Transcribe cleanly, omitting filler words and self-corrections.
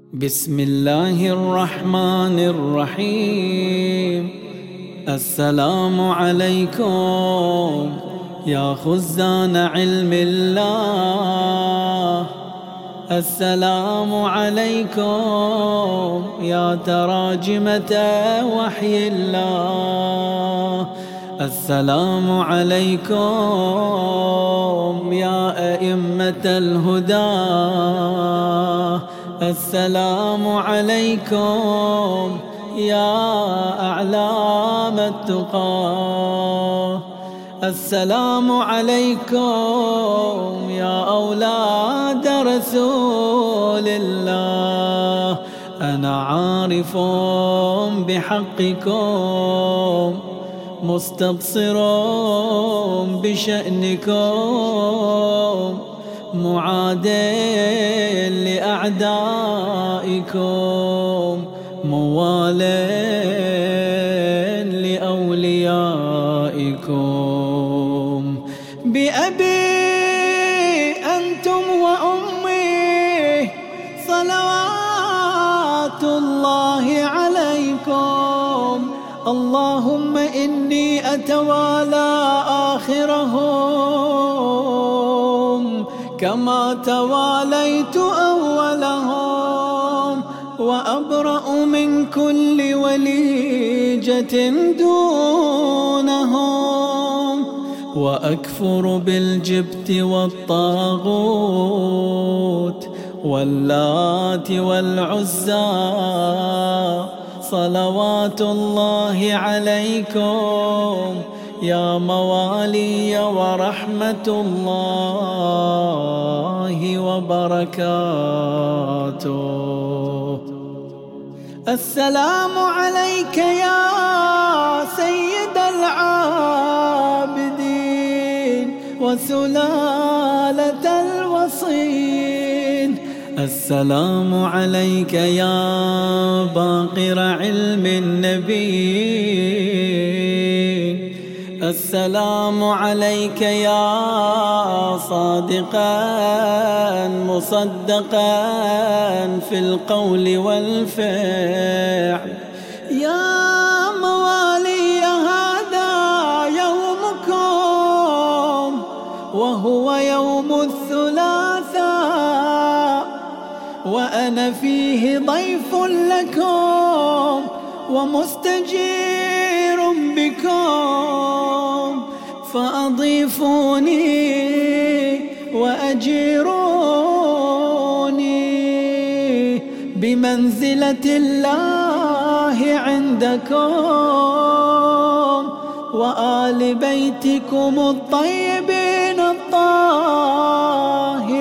بسم الله الرحمن الرحيم. السلام عليكم يا خزان علم الله، السلام عليكم يا تراجمة وحي الله، السلام عليكم يا أئمة الهدى، السلام عليكم يا أعلام التقى، السلام عليكم يا أولاد رسول الله. أنا عارف بحقكم، مستبصر بشأنكم، معاد لأعدائكم، موال لأوليائكم. بأبي أنتم وأمي صلوات الله عليكم. اللهم إني أتوالى آخرهم كما تواليت أولهم، وأبرأ من كل وليجة دونهم، وأكفر بالجبت والطاغوت واللات والعزى. صلوات الله عليكم يا موالي ورحمة الله وبركاته. السلام عليك يا سيد العابدين وسلالة الوصين، السلام عليك يا باقر علم النبي، السلام عليك يا صادقا مصدقا في القول والفعل. يا موالي هذا يومكم وهو يوم الثلاثاء، وأنا فيه ضيف لكم ومستجير بكم، فأضيفوني وأجيروني بمنزلة الله عندكم وآل بيتكم الطيبين الطاهرين.